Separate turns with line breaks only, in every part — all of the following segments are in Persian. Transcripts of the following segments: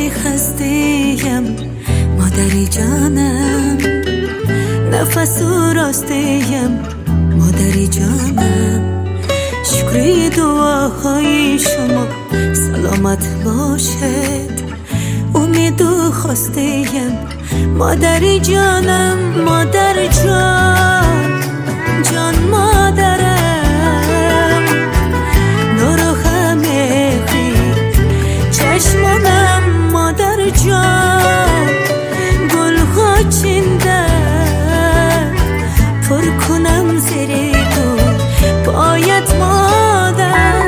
خسته‌ام مادری جانم، نفس و راسته‌ام مادری جانم. شکری دعاهای شما سلامت باشد، امید و خواسته‌ام مادری جانم. مادر جان جان مادرم، نور و همه چشمانم مادر جان. گلها چینده پر کنم زیر تو باید مادر.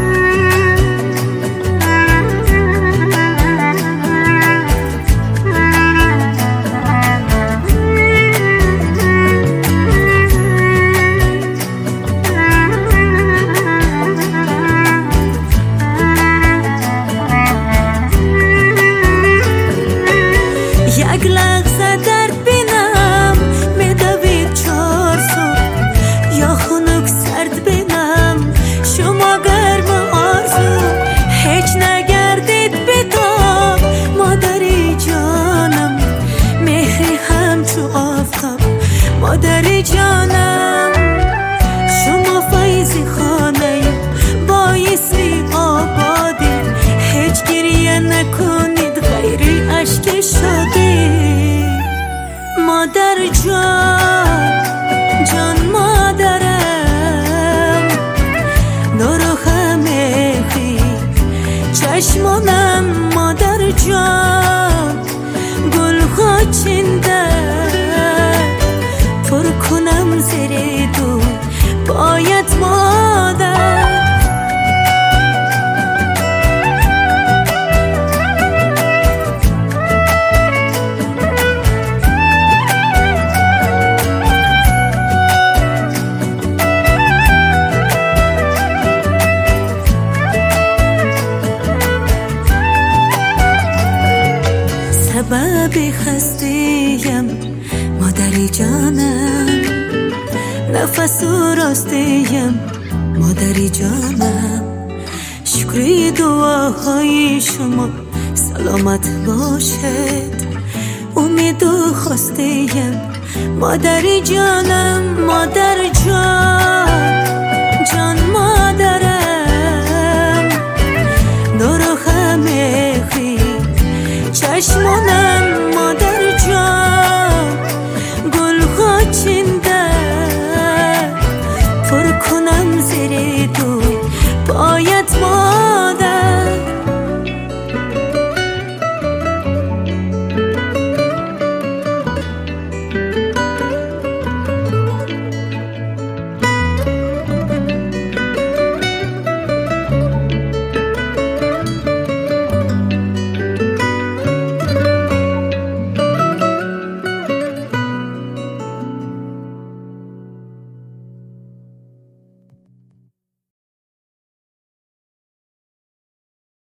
یک لحظه درد بینم میدوید چار صبح، یا خنک سرد بینم شما گرم آرزو. هیچ نگردید بیتاب مادری جانم، مهری همچو آفتاب مادری جانم. شما فیضی خانه بایستی آبادی، هیچ گریه نکنید غیری اشک شدی. مادر جان جان مادرم، نور و همه چشمانم مادر جان. گلها چینده پر کنم زیر دو باید مادر. سبب خسته‌ام مادری جانم، نفس و راسته‌ام مادری جانم. شکری دعاهای شما سلامت باشد، امید و خواسته‌ام مادری جانم. مادر جان